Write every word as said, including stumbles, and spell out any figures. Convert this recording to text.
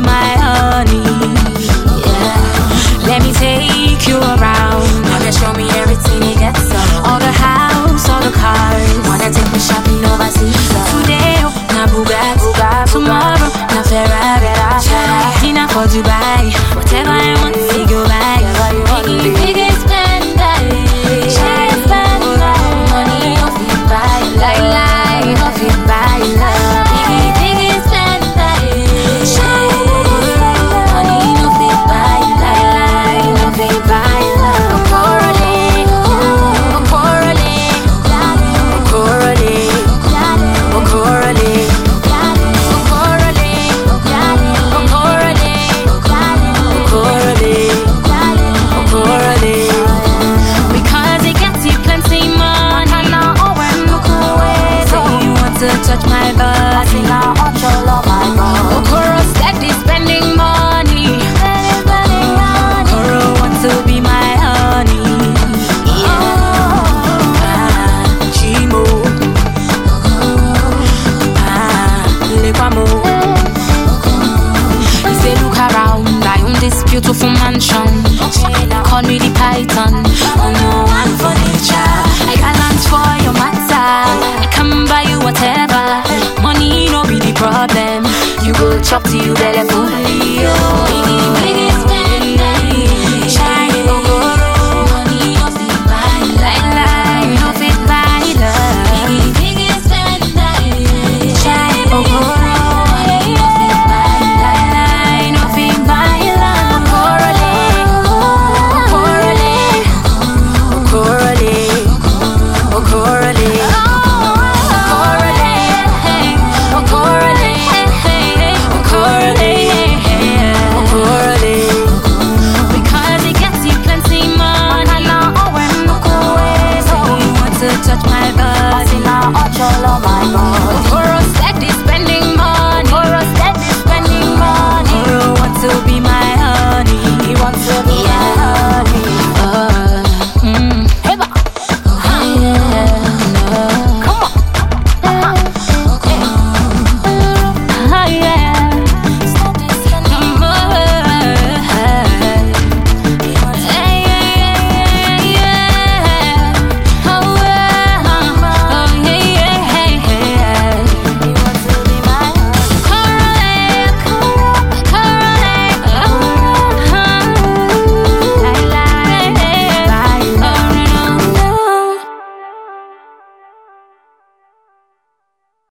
my honey. Yeah, let me take you around. Wanna show me everything you get so. All the house, all the cars. Wanna take me shopping overseas. Today, na Bugatti, Bugatti. Tomorrow, na Ferrari, Ferrari. Dinner for Dubai. Whatever I want, we go buy. Biggie, biggie, spend that. Share spend that. Money off it, buy like life off it, buy love. Biggie, biggie, spend that. Share spend that. Money off it, buy like life off it, buy love. Okorole, Okorole, Okorole, Okorole. Touch my body, Okoro steady spending money. Okoro wants to be my honey. Yeah. Ah, Chimo. Ah, Lekwamo. He say look around, I own this beautiful mansion. Call me the Python. Oh no, I'm for nature. I got lands for your matter. I can buy you whatever. Money no be the problem. You go chop till you belly full. Biggie, biggie.